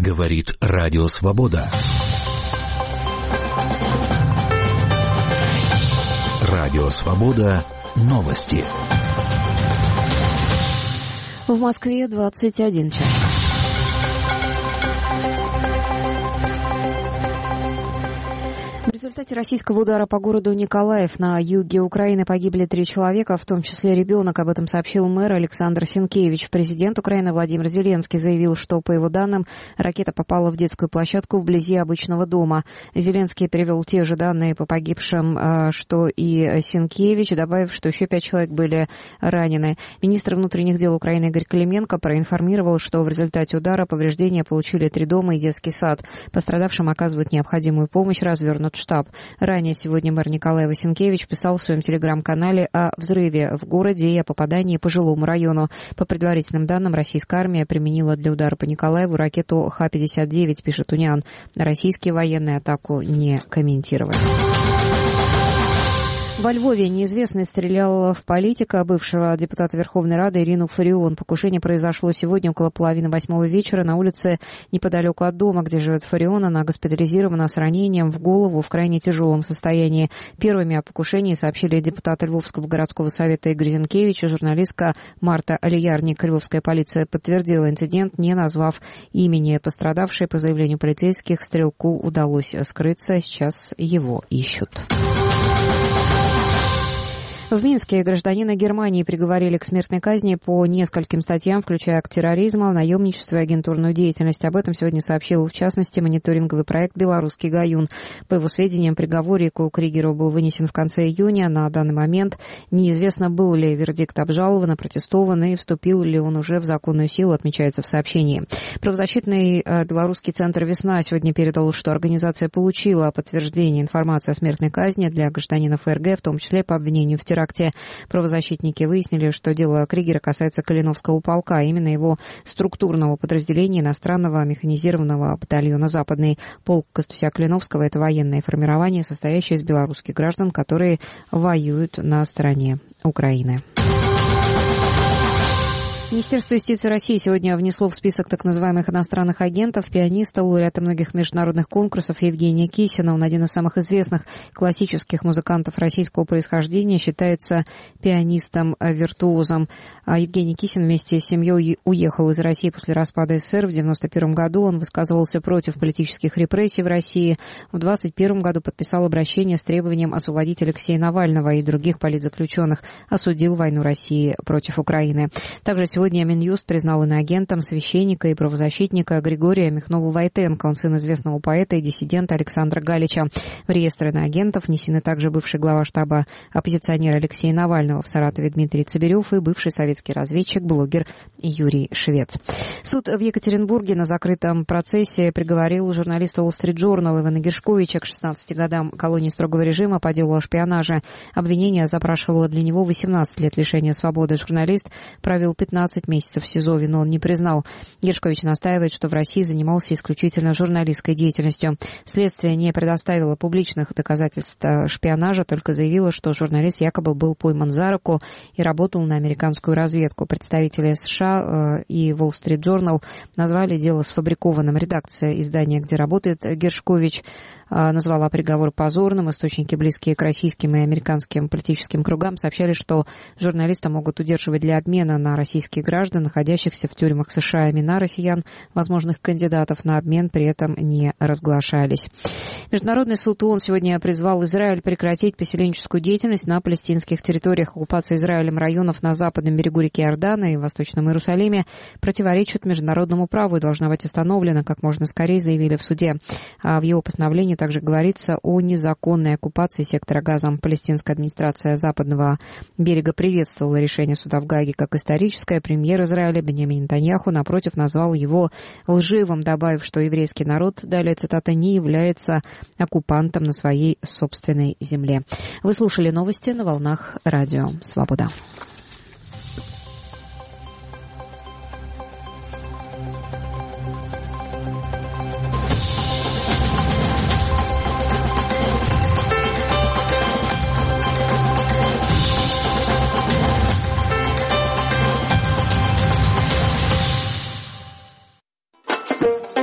Говорит Радио Свобода. Радио Свобода. Новости. В Москве 21 час. В результате российского удара по городу Николаев на юге Украины погибли 3 человека, в том числе ребенок. Об этом сообщил мэр Александр Сенкевич. Президент Украины Владимир Зеленский заявил, что, по его данным, ракета попала в детскую площадку вблизи обычного дома. Зеленский привел те же данные по погибшим, что и Сенкевич, добавив, что еще 5 человек были ранены. Министр внутренних дел Украины Игорь Клименко проинформировал, что в результате удара повреждения получили 3 дома и детский сад. Пострадавшим оказывают необходимую помощь, развернут штаб. Ранее сегодня мэр Николаева Сенкевич писал в своем телеграм-канале о взрыве в городе и о попадании по жилому району. По предварительным данным, российская армия применила для удара по Николаеву ракету Х-59, пишет УНИАН. Российские военные атаку не комментировали. Во Львове неизвестный стрелял в политика, бывшего депутата Верховной Рады Ирину Фарион. Покушение произошло сегодня около 7:30 вечера на улице неподалеку от дома, где живет Фарион. Она госпитализирована с ранением в голову в крайне тяжелом состоянии. Первыми о покушении сообщили депутаты Львовского городского совета Игорь Зинкевич и журналистка Марта Алиярник. Львовская полиция подтвердила инцидент, не назвав имени пострадавшей. По заявлению полицейских, стрелку удалось скрыться. Сейчас его ищут. В Минске гражданина Германии приговорили к смертной казни по нескольким статьям, включая акт терроризма, наемничество и агентурную деятельность. Об этом сегодня сообщил, в частности, мониторинговый проект «Белорусский Гаюн». По его сведениям, приговор Якову Кригеру был вынесен в конце июня. На данный момент неизвестно, был ли вердикт обжалован, опротестован и вступил ли он уже в законную силу, отмечается в сообщении. Правозащитный белорусский центр «Весна» сегодня передал, что организация получила подтверждение информации о смертной казни для гражданина ФРГ, в том числе по обвинению в теракте. Правозащитники выяснили, что дело Кригера касается Калиновского полка, именно его структурного подразделения иностранного механизированного батальона «Западный». Полк Костуся-Калиновского – это военное формирование, состоящее из белорусских граждан, которые воюют на стороне Украины. Министерство юстиции России сегодня внесло в список так называемых иностранных агентов пианиста, лауреата многих международных конкурсов Евгения Кисина. Он один из самых известных классических музыкантов российского происхождения, считается пианистом-виртуозом. Евгений Кисин вместе с семьей уехал из России после распада СССР в 1991 году. Он высказывался против политических репрессий в России. В 2021 году подписал обращение с требованием освободить Алексея Навального и других политзаключенных. Осудил войну России против Украины. Также сегодня Минюст признал иноагентом священника и правозащитника Григория Михнову-Войтенко. Он сын известного поэта и диссидента Александра Галича. В реестр иноагентов внесены также бывший глава штаба оппозиционера Алексея Навального в Саратове Дмитрий Цыберев и бывший советский разведчик, блогер Юрий Швец. Суд в Екатеринбурге на закрытом процессе приговорил журналиста Wall Street Journal Ивана Гершковича к 16 годам колонии строгого режима по делу о шпионаже. Обвинение запрашивало для него 18 лет лишения свободы. Журналист провел 15 месяцев в СИЗО, вину он не признал. Гершкович настаивает, что в России занимался исключительно журналистской деятельностью. Следствие не предоставило публичных доказательств шпионажа, только заявило, что журналист якобы был пойман за руку и работал на американскую разведку. Представители США и Wall Street Journal назвали дело сфабрикованным. Редакция издания, где работает Гершкович, назвала приговор позорным. Источники, близкие к российским и американским политическим кругам, сообщали, что журналиста могут удерживать для обмена на российских граждан, находящихся в тюрьмах США. Имена россиян, возможных кандидатов на обмен, при этом не разглашались. Международный суд ООН сегодня призвал Израиль прекратить поселенческую деятельность на палестинских территориях. Оккупация Израилем районов на западном берегу реки Иордан и в Восточном Иерусалиме противоречит международному праву и должна быть остановлена как можно скорее, заявили в суде. В его постановлении также говорится о незаконной оккупации сектора Газа. Палестинская администрация западного берега приветствовала решение суда в Гааге как историческое. Премьер Израиля Биньямин Нетаньяху, напротив, назвал его лживым, добавив, что еврейский народ, далее цитата, не является оккупантом на своей собственной земле. Вы слушали новости на волнах Радио Свобода.